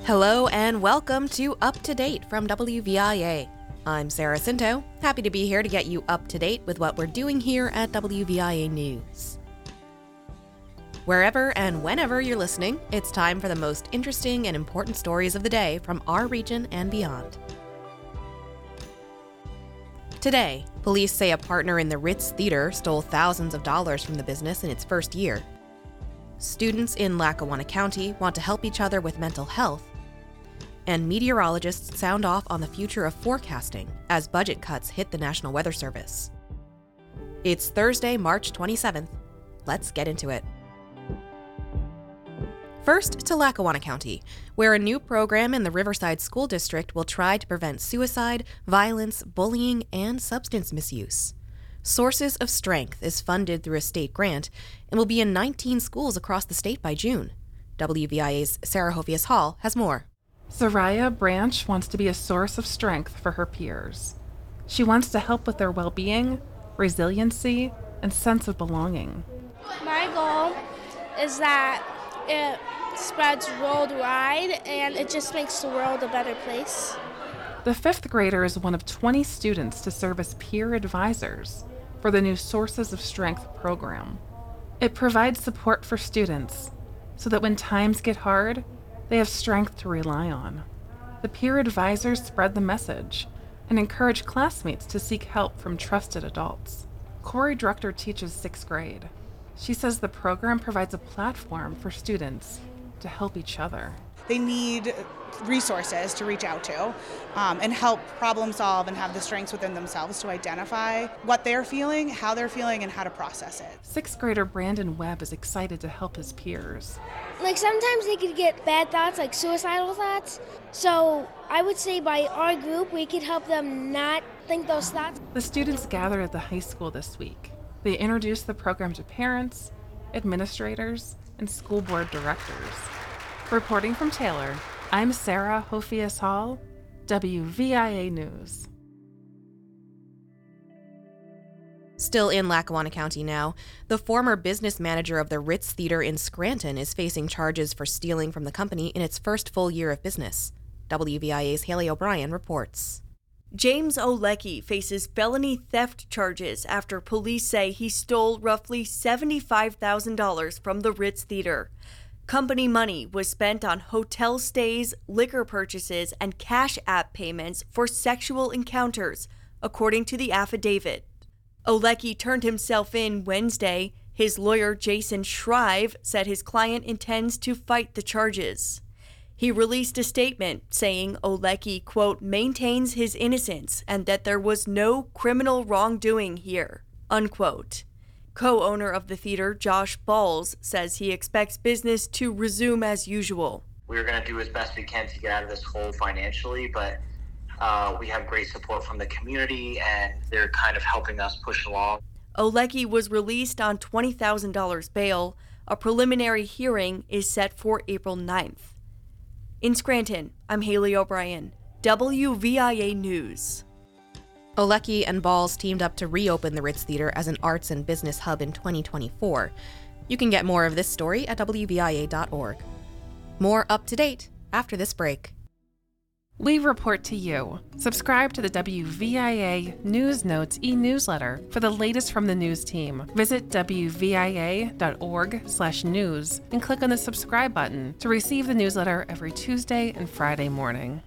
Hello and welcome to Up to Date from WVIA. I'm Sarah Cinto, happy to be here to get you up to date with what we're doing here at WVIA News. Wherever and whenever you're listening, it's time for the most interesting and important stories of the day from our region and beyond. Today, police say a partner in the Ritz Theater stole thousands of dollars from the business in its first year. Students in Lackawanna County want to help each other with mental health. And meteorologists sound off on the future of forecasting as budget cuts hit the National Weather Service. It's Thursday, March 27th. Let's get into it. First to Lackawanna County, where a new program in the Riverside School District will try to prevent suicide, violence, bullying, and substance misuse. Sources of Strength is funded through a state grant and will be in 19 schools across the state by June. WVIA's Sarah Hofias Hall has more. Soraya Branch wants to be a source of strength for her peers. She wants to help with their well-being, resiliency, and sense of belonging. My goal is that it spreads worldwide and it just makes the world a better place. The fifth grader is one of 20 students to serve as peer advisors for the new Sources of Strength program. It provides support for students so that when times get hard, they have strength to rely on. The peer advisors spread the message and encourage classmates to seek help from trusted adults. Corey Drucker teaches 6th grade. She says the program provides a platform for students to help each other. They need resources to reach out to and help problem solve and have the strengths within themselves to identify what they're feeling, how they're feeling, and how to process it. 6th grader Brandon Webb is excited to help his peers. Sometimes they could get bad thoughts, like suicidal thoughts. So I would say by our group, we could help them not think those thoughts. The students gathered at the high school this week. They introduced the program to parents, administrators, and school board directors. Reporting from Taylor, I'm Sarah Hofias Hall, WVIA News. Still in Lackawanna County now, the former business manager of the Ritz Theater in Scranton is facing charges for stealing from the company in its first full year of business. WVIA's Haley O'Brien reports. James Olecki faces felony theft charges after police say he stole roughly $75,000 from the Ritz Theater. Company money was spent on hotel stays, liquor purchases, and cash app payments for sexual encounters, according to the affidavit. Olecki turned himself in Wednesday. His lawyer, Jason Shrive, said his client intends to fight the charges. He released a statement saying Olecki, quote, maintains his innocence and that there was no criminal wrongdoing here, unquote. Co-owner of the theater, Josh Balls, says he expects business to resume as usual. We're going to do as best we can to get out of this hole financially, but we have great support from the community, and they're kind of helping us push along. Olecki was released on $20,000 bail. A preliminary hearing is set for April 9th. In Scranton, I'm Haley O'Brien, WVIA News. Olecki and Balls teamed up to reopen the Ritz Theater as an arts and business hub in 2024. You can get more of this story at WVIA.org. More up to date after this break. We report to you. Subscribe to the WVIA News Notes e-newsletter for the latest from the news team. Visit WVIA.org/news and click on the subscribe button to receive the newsletter every Tuesday and Friday morning.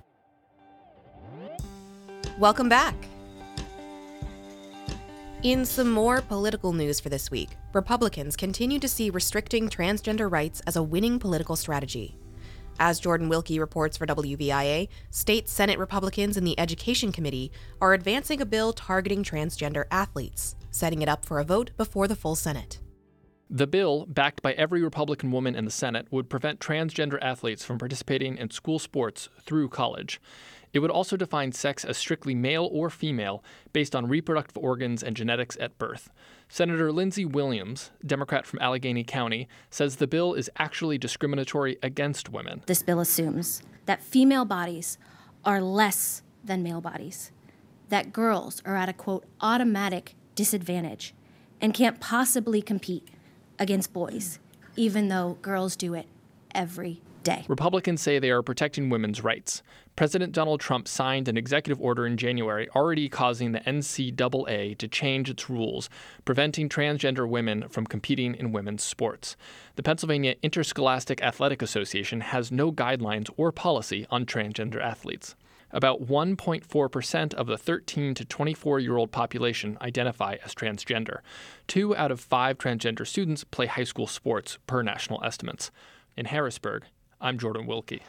Welcome back. In some more political news for this week, Republicans continue to see restricting transgender rights as a winning political strategy. As Jordan Wilkie reports for WVIA, state Senate Republicans in the Education Committee are advancing a bill targeting transgender athletes, setting it up for a vote before the full Senate. The bill, backed by every Republican woman in the Senate, would prevent transgender athletes from participating in school sports through college. It would also define sex as strictly male or female based on reproductive organs and genetics at birth. Senator Lindsey Williams, Democrat from Allegheny County, says the bill is actually discriminatory against women. This bill assumes that female bodies are less than male bodies, that girls are at a, quote, automatic disadvantage and can't possibly compete against boys, even though girls do it every day. Republicans say they are protecting women's rights. President Donald Trump signed an executive order in January already causing the NCAA to change its rules, preventing transgender women from competing in women's sports. The Pennsylvania Interscholastic Athletic Association has no guidelines or policy on transgender athletes. About 1.4% of the 13 to 24-year-old population identify as transgender. 2 out of 5 transgender students play high school sports, per national estimates. In Harrisburg, I'm Jordan Wilkie.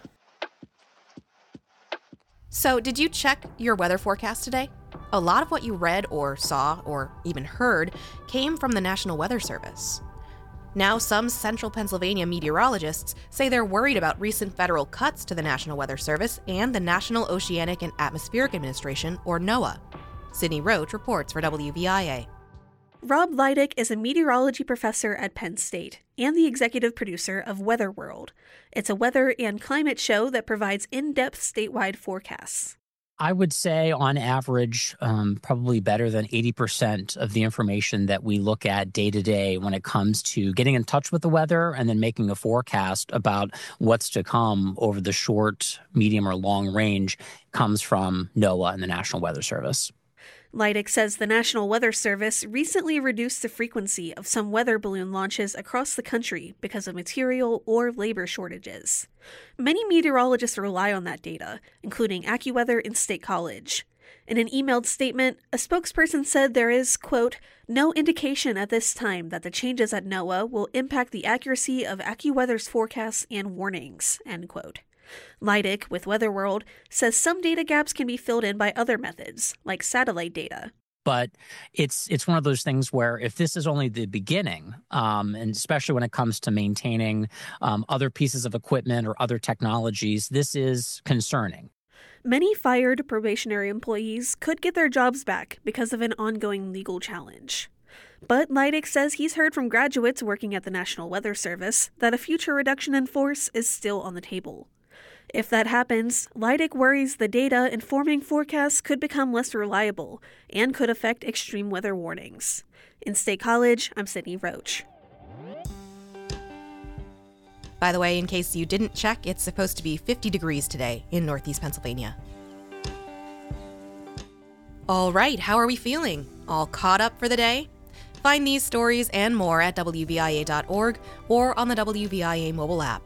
So, did you check your weather forecast today? A lot of what you read or saw or even heard came from the National Weather Service. Now, some central Pennsylvania meteorologists say they're worried about recent federal cuts to the National Weather Service and the National Oceanic and Atmospheric Administration, or NOAA. Sydney Roach reports for WVIA. Rob Leidick is a meteorology professor at Penn State and the executive producer of Weather World. It's a weather and climate show that provides in-depth statewide forecasts. I would say on average, probably better than 80% of the information that we look at day to day when it comes to getting in touch with the weather and then making a forecast about what's to come over the short, medium, or long range comes from NOAA and the National Weather Service. Leidick says the National Weather Service recently reduced the frequency of some weather balloon launches across the country because of material or labor shortages. Many meteorologists rely on that data, including AccuWeather and State College. In an emailed statement, a spokesperson said there is, quote, no indication at this time that the changes at NOAA will impact the accuracy of AccuWeather's forecasts and warnings, end quote. Leidick, with Weather World, says some data gaps can be filled in by other methods, like satellite data. But it's one of those things where if this is only the beginning, and especially when it comes to maintaining other pieces of equipment or other technologies, this is concerning. Many fired probationary employees could get their jobs back because of an ongoing legal challenge. But Leidick says he's heard from graduates working at the National Weather Service that a future reduction in force is still on the table. If that happens, Leidick worries the data informing forecasts could become less reliable and could affect extreme weather warnings. In State College, I'm Sydney Roach. By the way, in case you didn't check, it's supposed to be 50 degrees today in Northeast Pennsylvania. All right, how are we feeling? All caught up for the day? Find these stories and more at WVIA.org or on the WVIA mobile app.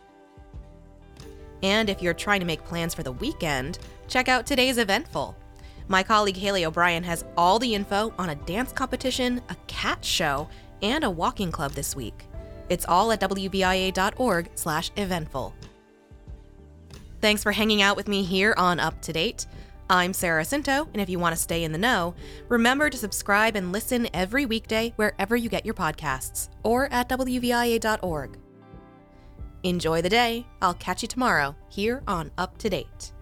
And if you're trying to make plans for the weekend, check out today's Eventful. My colleague Haley O'Brien has all the info on a dance competition, a cat show, and a walking club this week. It's all at WVIA.org/eventful. Thanks for hanging out with me here on Up to Date. I'm Sarah Cinto, and if you want to stay in the know, remember to subscribe and listen every weekday wherever you get your podcasts, or at WVIA.org. Enjoy the day. I'll catch you tomorrow here on Up to Date.